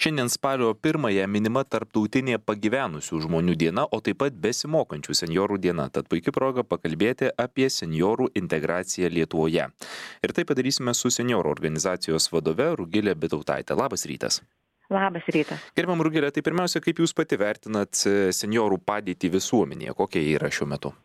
Šiandien spalio 1-ąją minima tarptautinė pagyvenusių žmonių diena, o taip pat besimokančių senjorų diena. Tad puikia proga pakalbėti apie senjorų integraciją Lietuvoje. Ir tai padarysime su senjorų organizacijos vadove Rugilė Bitautaitė. Labas rytas. Labas rytas. Gerbiam Rugilė, tai pirmiausia, kaip Jūs pati vertinat senjorų padėtį visuomenėje? Kokia jie yra šiuo metu?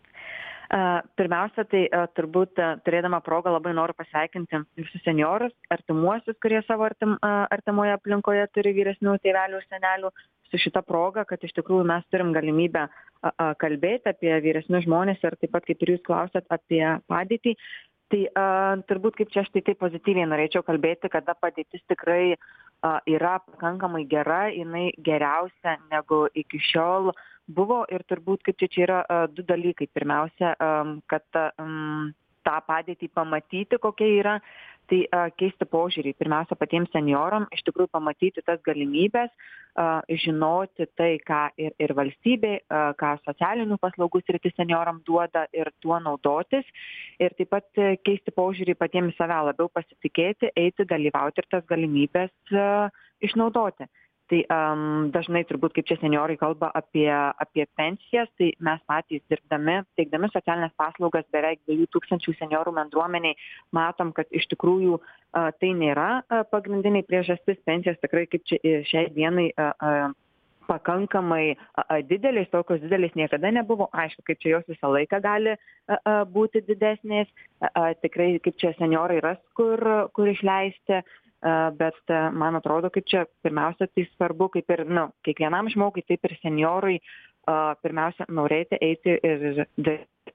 Pirmiausia, tai turbūt turėdama progą labai noriu pasveikinti visus senjorus, artimuosius, kurie savo artimoje aplinkoje turi vyresnių tėvelių ir senelių, su šita proga, kad iš tikrųjų mes turim galimybę kalbėti apie vyresnius žmonės ir taip pat, kaip ir Jūs klausėt, apie padėtį. Tai turbūt kaip čia aš tai pozityviai norėčiau kalbėti, kad padėtis tikrai yra pakankamai gera, jinai geriausia negu iki šiol buvo ir turbūt kaip čia yra du dalykai. Pirmiausia, kad tą padėtį pamatyti, kokia yra, tai keisti požiūrį. Pirmiausia, patiems senjoram iš tikrųjų pamatyti tas galimybės, žinoti tai, ką ir valstybė, ką socialinių paslaugų sritis senjoram duoda ir tuo naudotis. Ir taip pat keisti požiūrį patiems save, labiau pasitikėti, eiti, dalyvauti ir tas galimybės išnaudoti. Tai dažnai turbūt, kaip čia senjorai kalba apie pensijas, tai mes patys dirbdami, teikdami socialinės paslaugas beveik 2000 senjorų bendruomeniai, matom, kad iš tikrųjų tai nėra pagrindiniai priežastis. Pensijos tikrai kaip čia šiai dienai pakankamai didelės, tokios didelės niekada nebuvo. Aišku, kaip čia jos visą laiką gali būti didesnės. Tikrai kaip čia senjorai ras, kur išleisti. Bet man atrodo, kaip čia pirmiausia, tai svarbu, kaip ir kiekvienam žmogui, taip ir senjorui pirmiausia norėti eiti ir daryti.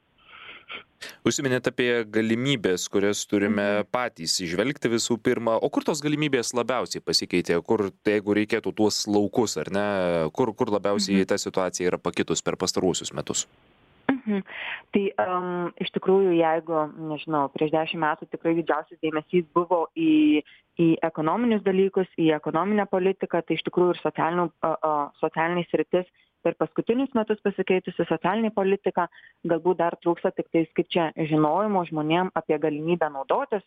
Užsiminėt apie galimybės, kurias turime patys įžvelgti visų pirma. O kur tos galimybės labiausiai pasikeitė? Kur, jeigu reikėtų tuos laukus, ar ne, kur labiausiai ta situacija yra pakitus per pastaruosius metus? Tai iš tikrųjų, jeigu, nežinau, prieš 10 metų tikrai didžiausias dėmesys buvo į ekonominius dalykus, į ekonominę politiką, tai iš tikrųjų ir socialiniai sritis per paskutinius metus pasikeitusi socialinė politika, galbūt dar trūksta tik tais kaip čia žinojimo žmonėm apie galimybę naudotis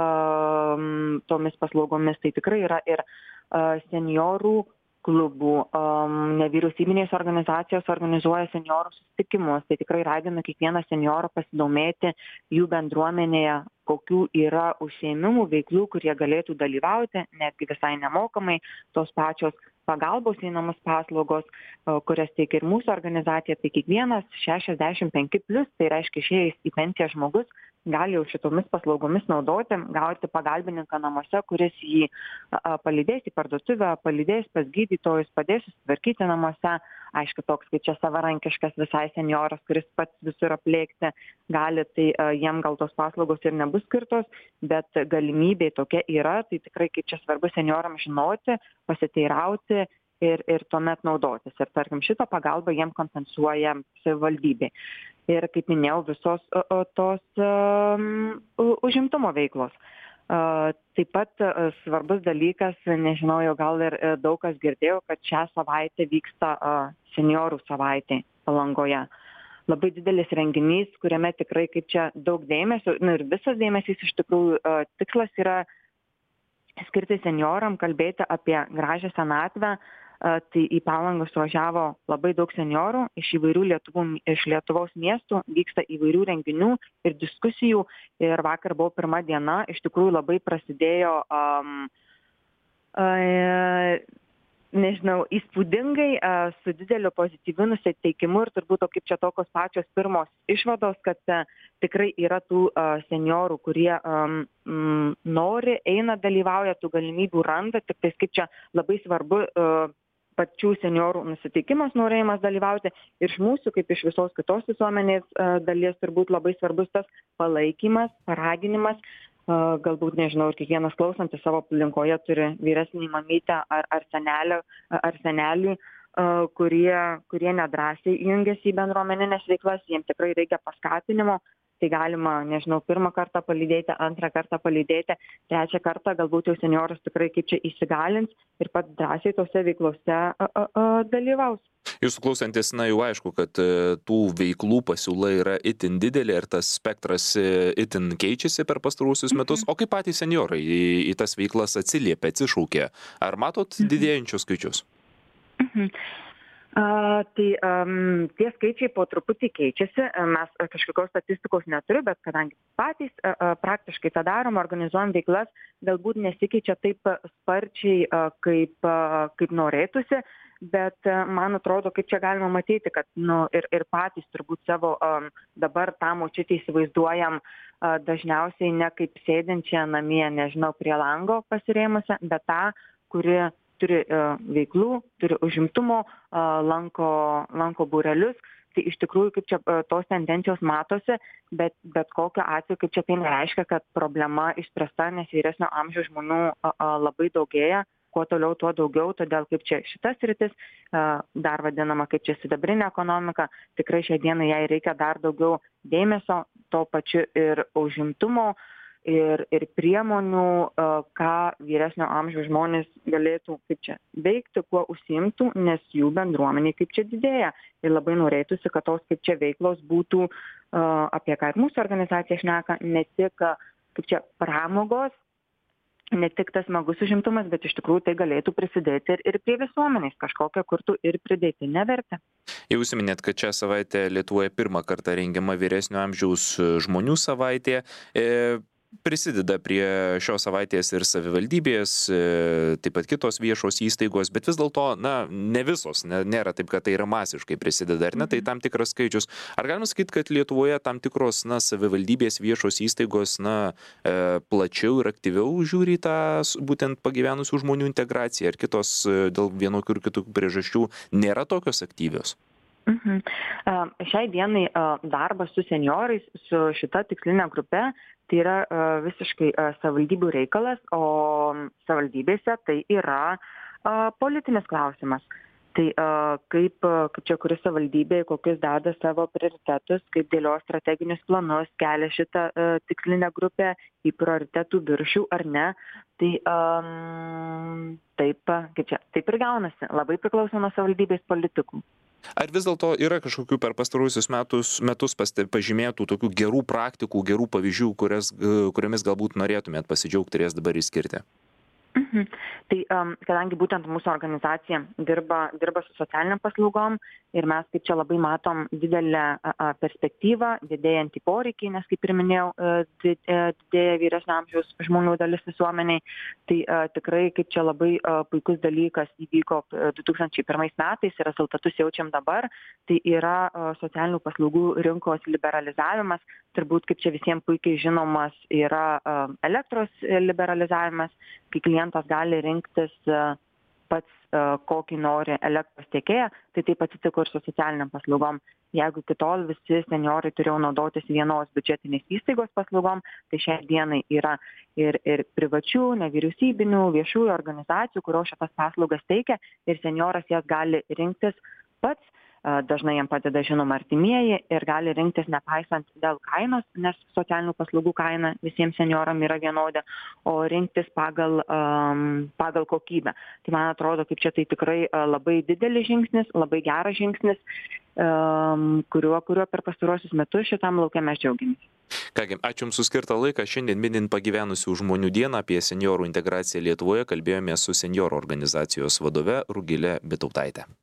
tomis paslaugomis. Tai tikrai yra ir senjorų klubų, nevyriausybinės organizacijos organizuoja senjorų susitikimus. Tai tikrai raginu kiekvieną senjorą pasidomėti jų bendruomenėje, kokių yra užsiėmimų, veiklų, kurie galėtų dalyvauti, netgi visai nemokamai, tos pačios pagalbos į namus paslaugos, kurias teikia ir mūsų organizacija. Tai kiekvienas 65+, tai reiškia išėjęs į pensiją žmogus, gali jau šitomis paslaugomis naudoti, gauti pagalbininką namuose, kuris jį palydės į parduotuvę, palydės pas gydytojus, padės susitvarkyti namuose. Aišku, toks kaip čia savarankiškas visai senjoras, kuris pats visur aplėkti gali, tai jiem gal tos paslaugos ir nebus skirtos, bet galimybė tokia yra, tai tikrai kaip čia svarbu senjoram žinoti, pasiteirauti ir tuomet naudotis. Ir tarkim, šitą pagalbą jiem kompensuoja savivaldybė. Ir kaip minėjau, visos tos užimtumo veiklos. Taip pat svarbus dalykas, nežinau, jau gal ir daug kas girdėjo, kad šią savaitę vyksta senjorų savaitė Palangoje. Labai didelis renginys, kuriame tikrai kaip čia daug dėmesio, ir visas dėmesys iš tikrųjų tikslas yra skirti senjoram, kalbėti apie gražią senatvę. Tai į Palangą suvažiavo labai daug senjorų iš Lietuvos miestų, vyksta įvairių renginių ir diskusijų. Ir vakar buvo pirma diena, iš tikrųjų labai prasidėjo, įspūdingai, su dideliu pozityviu nusiteikimu ir turbūt kaip čia tokios pačios pirmos išvados, kad tikrai yra tų senjorų, kurie nori, eina, dalyvauja, tų galimybių randa, tik tais kaip čia labai svarbu pačių senjorų nusiteikimas, norėjimas dalyvauti ir iš mūsų, kaip iš visos kitos visuomenės dalies, turbūt labai svarbus tas palaikymas, paraginimas. Galbūt, nežinau, ir kiekvienas klausantis savo aplinkoje turi vyresnį mamytę ar senelį, kurie nedrąsiai jungiasi į bendruomeninės veiklas, jiems tikrai reikia paskatinimo, tai galima, nežinau, pirmą kartą palydėti, antrą kartą palydėti, trečią kartą galbūt jau senjoras tikrai kaip čia įsigalins ir pats drąsiai tose veiklose dalyvaus. Jūsų klausantis, na jau aišku, kad tų veiklų pasiūla yra itin didelė ir tas spektras itin keičiasi per pastaruosius metus. O kaip patys senjorai į tas veiklas atsiliepia, atsišaukia? Ar matot didėjančius skaičius? Tie skaičiai po truputį keičiasi, mes kažkokios statistikos neturiu, bet kadangi patys praktiškai tą darom, organizuojam veiklas, galbūt nesikeičia taip sparčiai, kaip norėtųsi, bet man atrodo, kaip čia galima matyti, kad ir patys turbūt savo dabar tą močiutę įsivaizduojam dažniausiai ne kaip sėdinčią namie, nežinau, prie lango pasirėmusią, bet tą, kuri turi veiklų, turi užimtumo, lanko būrelius. Tai iš tikrųjų, kaip čia tos tendencijos matosi, bet kokiu atveju, kaip čia tai nereiškia, kad problema išspręsta, nes vyresnio amžiaus žmonių labai daugėja. Kuo toliau, tuo daugiau, todėl kaip čia šita sritis, dar vadinama kaip čia sidabrinė ekonomika, tikrai šiai dienai jai reikia dar daugiau dėmesio, to pačiu ir užimtumo, ir priemonių, ką vyresnio amžiaus žmonės galėtų kaip čia veikti, kuo užsiimtų, nes jų bendruomeniai kaip čia didėja. Ir labai norėtųsi, kad tos kaip čia veiklos būtų, apie ką ir mūsų organizacija šneka, ne tik kaip čia pramogos, ne tik tas smagus užimtumas, bet iš tikrųjų tai galėtų prisidėti ir prie visuomenės, kažkokią kurtų ir pridėtinę vertę. Jau užsiminėt, kad šią savaitę Lietuvoje pirmą kartą rengiama vyresnio amžiaus žmonių savaitė. Prisideda prie šios savaitės ir savivaldybės, taip pat kitos viešos įstaigos, bet vis dėlto, ne visos, nėra taip, kad tai yra masiškai prisideda, ar ne, tai tam tikras skaičius. Ar galima sakyti, kad Lietuvoje tam tikros, savivaldybės viešos įstaigos, plačiau ir aktyviau žiūri tą būtent pagyvenusių žmonių integraciją, ar kitos dėl vienokių ir kitų priežasčių nėra tokios aktyvios? Šiai dienai darbas su senjorais, su šita tikslinė grupe, tai yra visiškai savivaldybių reikalas, o savivaldybėse tai yra politinis klausimas. Tai kaip čia kuri savivaldybė, kokius deda savo prioritetus, kaip dėlioja strateginius planus, kelia šitą tikslinę grupę į prioritetų viršų ar ne, tai taip ir gaunasi, labai priklauso nuo savivaldybės politikų. Ar vis dėlto yra kažkokių per pastaruosius metus pažymėtų tokių gerų praktikų, gerų pavyzdžių, kuriomis galbūt norėtumėt pasidžiaugti ir jas dabar išskirti? Tai kadangi būtent mūsų organizacija dirba su socialiniam paslaugom ir mes kaip čia labai matom didelę perspektyvą, didėjantį poreikį, nes kaip ir minėjau, didėja vyresnio amžiaus žmonių dalis visuomeniai, tai tikrai kaip čia labai puikus dalykas įvyko 2001 metais ir rezultatus jaučiam dabar, tai yra socialinių paslaugų rinkos liberalizavimas, turbūt kaip čia visiems puikiai žinomas yra elektros liberalizavimas, kai klientas gali rinktis pats, kokį nori elektros tiekėją, tai taip atsitiko ir su socialiniam paslaugom. Jeigu iki tol visi senjorai turėjo naudotis vienos biudžetinės įstaigos paslaugom, tai šiai dienai yra ir privačių, nevyriausybinių, viešųjų organizacijų, kurios šitas paslaugas teikia ir senjoras jas gali rinktis pats. Dažnai jam padeda žinoma artimieji ir gali rinktis nepaisant dėl kainos, nes socialinių paslaugų kaina visiems senjoram yra vienoda, o rinktis pagal kokybę. Tai man atrodo, kaip čia tai tikrai labai didelis žingsnis, labai geras žingsnis, kuriuo per pastaruosius metus šitam lauke mes džiaugiamės. Kągi, ačiū Jums už skirtą laiką. Šiandien minint pagyvenusių žmonių dieną apie senjorų integraciją Lietuvoje kalbėjome su senjorų organizacijos vadove Rugile Bitautaite.